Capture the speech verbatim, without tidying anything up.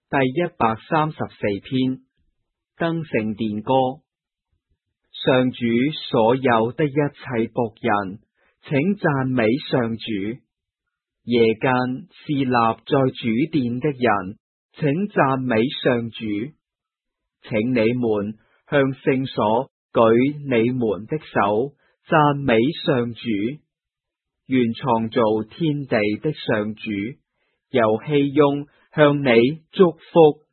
第一百三十四篇，登聖殿歌。上主所有的一切僕人，請讚美上主。夜間侍立在主殿的人，請讚美上主。請你們向聖所舉你們的手，讚美上主。願創造天地的上主，由熙雍向你祝福。